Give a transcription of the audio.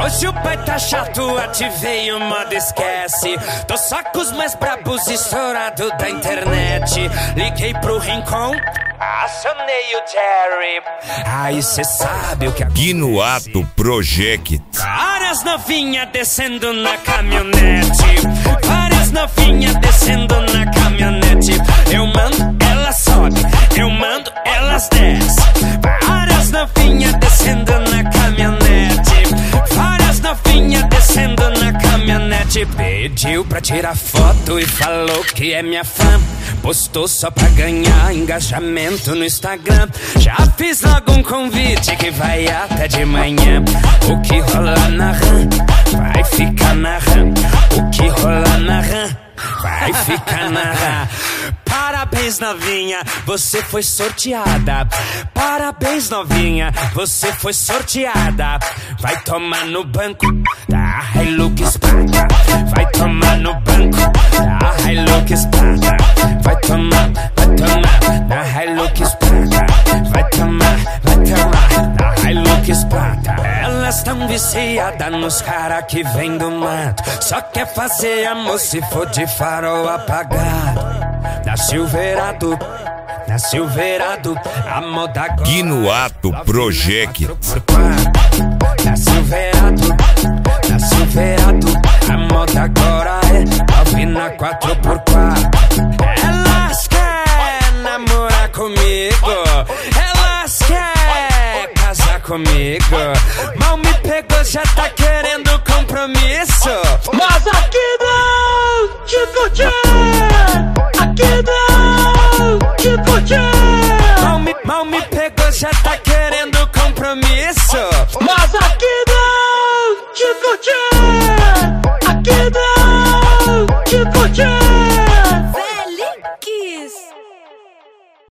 Hoje o pai tá chato, ativei o modo esquece. Tô só com os mais brabos estourados da internet. Liguei pro Rincon, acionei o Jerry. Aí cê sabe o que Guinoato Project. Várias novinhas descendo na caminhonete. Várias novinhas descendo na caminhonete. Eu mando, elas sobe. Eu mando, elas desce. Várias novinhas descendo na caminhonete. Várias novinhas descendo na caminhonete. Pediu pra tirar foto e falou que é minha fã. Postou só pra ganhar engajamento no Instagram. Já fiz logo um convite que vai até de manhã. O que rola na RAM vai ficar na RAM. O que rola na RAM vai ficar na RAM. Parabéns, novinha, você foi sorteada. Parabéns, novinha, você foi sorteada. Vai tomar no banco da Hilux Prata. Vai tomar no banco da Hilux Prata. Vai tomar da Hilux Prata. Vai tomar da Hilux Prata. Elas tão viciadas nos cara que vem do mato. Só quer fazer amor se for de farol apagado. Na Silverado, a moda agora Guinoato Project. Na Silverado, a moda agora é Alvina 4x4. Elas querem namorar comigo, elas querem casar comigo. Mal me pegou, já tá querendo compromisso. Mas aqui não te curti. Aqui não te curti. Mal me pegou, já tá querendo compromisso. Mas aqui não te curti.